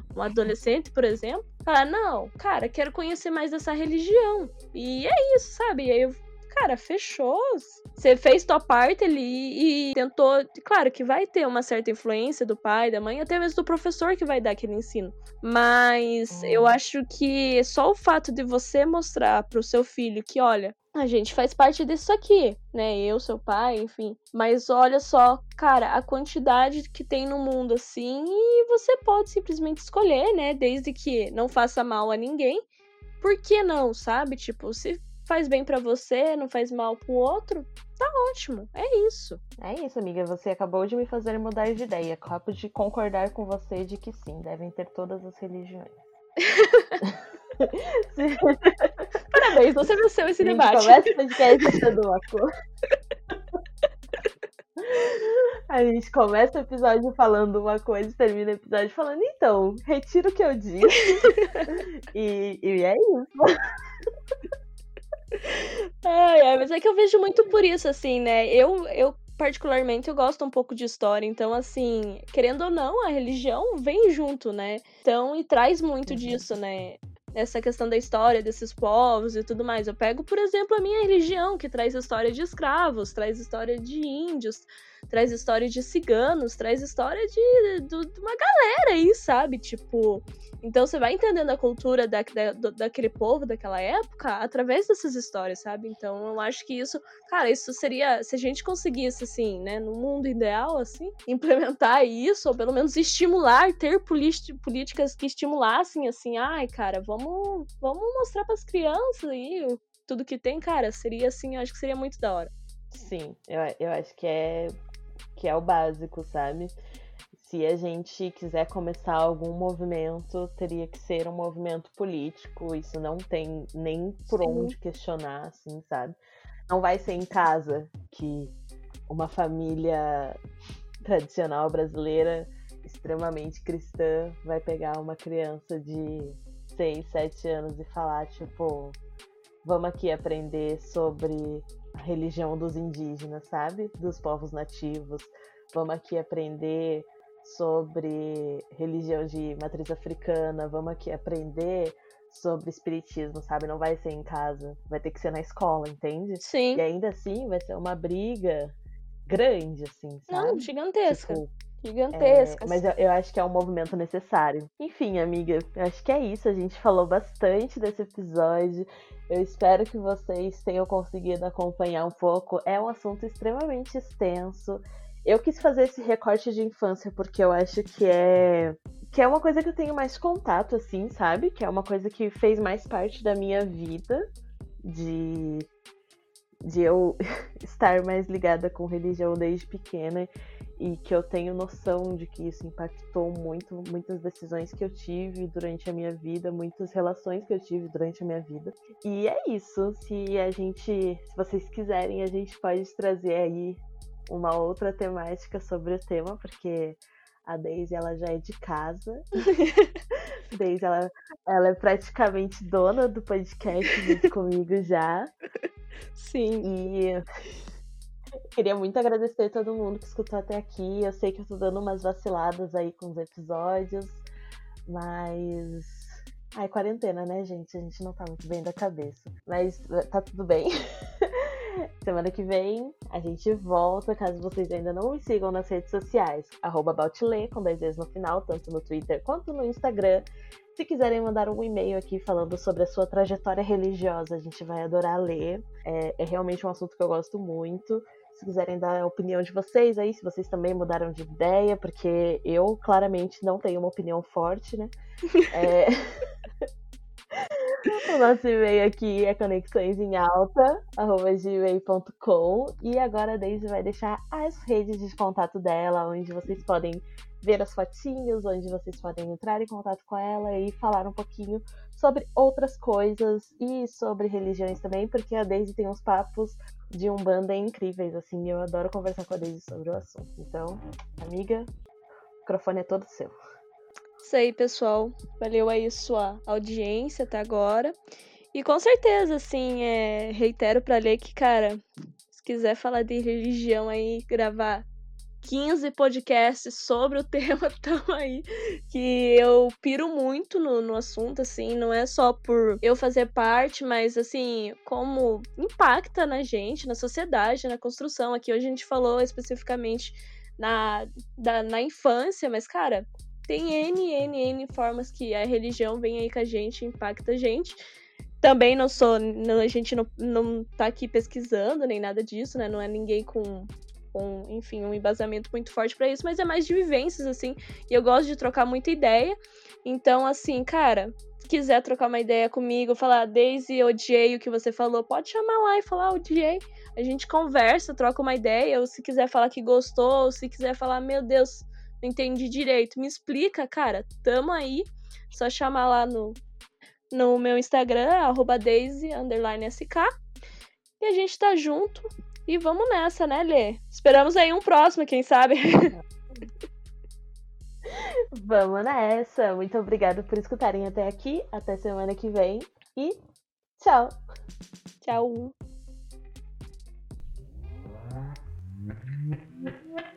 um adolescente, por exemplo, falar, não, cara, quero conhecer mais dessa religião. E é isso, sabe? E aí eu, cara, fechou. Você fez tua parte ali e tentou. Claro que vai ter uma certa influência do pai, da mãe, até mesmo do professor que vai dar aquele ensino. Mas hum. eu acho que só o fato de você mostrar pro seu filho que, olha, a gente faz parte disso aqui, né? Eu, seu pai, enfim. Mas olha só, cara, a quantidade que tem no mundo, assim, e você pode simplesmente escolher, né? Desde que não faça mal a ninguém. Por que não, sabe? Tipo, se faz bem pra você, não faz mal pro outro, tá ótimo. É isso. É isso, amiga. Você acabou de me fazer mudar de ideia. Acabo de concordar com você de que sim, devem ter todas as religiões. Parabéns, você venceu esse gente, debate. Começa o podcast dizendo uma coisa. A gente começa o episódio falando uma coisa e termina o episódio falando, então, retiro o que eu disse. e, e é isso. Ai, ai, mas é que eu vejo muito por isso, assim, né? Eu, eu, particularmente, eu gosto um pouco de história. Então, assim, querendo ou não, a religião vem junto, né? Então, e traz muito uhum. disso, né? Essa questão da história desses povos e tudo mais. Eu pego, por exemplo, a minha religião, que traz história de escravos, traz história de índios, traz história de ciganos, traz história de, de, de uma galera aí, sabe? Tipo, então você vai entendendo a cultura da, da, daquele povo, daquela época, através dessas histórias, sabe? Então eu acho que isso, cara, isso seria, se a gente conseguisse, assim, né, no mundo ideal, assim, implementar isso, ou pelo menos estimular, ter políticas que estimulassem, assim, ai, cara, vamos, vamos mostrar pras crianças aí tudo que tem, cara, seria, assim, eu acho que seria muito da hora. Sim, eu, eu acho que é, que é o básico, sabe? Se a gente quiser começar algum movimento, teria que ser um movimento político. Isso não tem nem por Sim. onde questionar, assim, sabe? Não vai ser em casa que uma família tradicional brasileira, extremamente cristã, vai pegar uma criança de seis, sete anos e falar, tipo, vamos aqui aprender sobre a religião dos indígenas, sabe? Dos povos nativos. Vamos aqui aprender sobre religião de matriz africana, vamos aqui aprender sobre espiritismo, sabe? Não vai ser em casa, vai ter que ser na escola, entende? Sim. E ainda assim vai ser uma briga grande, assim, sabe? Não, gigantesca. Tipo, gigantesca. É, mas eu, eu acho que é um movimento necessário. Enfim, amiga, eu acho que é isso. A gente falou bastante desse episódio. Eu espero que vocês tenham conseguido acompanhar um pouco. É um assunto extremamente extenso. Eu quis fazer esse recorte de infância porque eu acho que é que é uma coisa que eu tenho mais contato, assim, sabe? Que é uma coisa que fez mais parte da minha vida, de, de eu estar mais ligada com religião desde pequena e que eu tenho noção de que isso impactou muito, muitas decisões que eu tive durante a minha vida, muitas relações que eu tive durante a minha vida. E é isso. Se a gente, se vocês quiserem, a gente pode trazer aí uma outra temática sobre o tema, porque a Daisy, ela já é de casa. Daisy, ela, ela é praticamente dona do podcast junto comigo já. Sim. E queria muito agradecer a todo mundo que escutou até aqui. Eu sei que eu tô dando umas vaciladas aí com os episódios, mas... Ai, quarentena, né, gente? A gente não tá muito bem da cabeça. Mas tá tudo bem. Semana que vem a gente volta, caso vocês ainda não me sigam nas redes sociais, arroba Bautilê, com dois vezes no final, tanto no Twitter quanto no Instagram. Se quiserem mandar um e-mail aqui falando sobre a sua trajetória religiosa, a gente vai adorar ler. É, é realmente um assunto que eu gosto muito. Se quiserem dar a opinião de vocês aí, se vocês também mudaram de ideia, porque eu claramente não tenho uma opinião forte, né? É... O nosso e-mail aqui é conexõesemalta arroba gmail ponto com. E agora a Daisy vai deixar as redes de contato dela, onde vocês podem ver as fotinhos, onde vocês podem entrar em contato com ela e falar um pouquinho sobre outras coisas e sobre religiões também, porque a Daisy tem uns papos de Umbanda incríveis, assim, eu adoro conversar com a Daisy sobre o assunto. Então, amiga, o microfone é todo seu. Isso aí, pessoal. Valeu aí sua audiência até agora. E com certeza, assim, é... reitero pra ler que, cara, se quiser falar de religião aí, gravar quinze podcasts sobre o tema tão aí, que eu piro muito no, no assunto, assim, não é só por eu fazer parte, mas, assim, como impacta na gente, na sociedade, na construção. Aqui hoje a gente falou especificamente na, da, na infância, mas, cara, tem N, N, N formas que a religião vem aí com a gente, impacta a gente. Também não sou, não, a gente não, não tá aqui pesquisando, nem nada disso, né, não é ninguém com... com, enfim, um embasamento muito forte pra isso, mas é mais de vivências, assim, e eu gosto de trocar muita ideia. Então, assim, cara, se quiser trocar uma ideia comigo, falar, Daisy, odiei o que você falou, pode chamar lá e falar, odiei. A gente conversa, troca uma ideia, ou se quiser falar que gostou, ou se quiser falar, meu Deus, não entendi direito, me explica, cara, tamo aí, só chamar lá no, no meu Instagram, arroba Daisy, underline S K, e a gente tá junto. E vamos nessa, né, Lê? Esperamos aí um próximo, quem sabe? Vamos nessa. Muito obrigada por escutarem até aqui. Até semana que vem. E tchau. Tchau.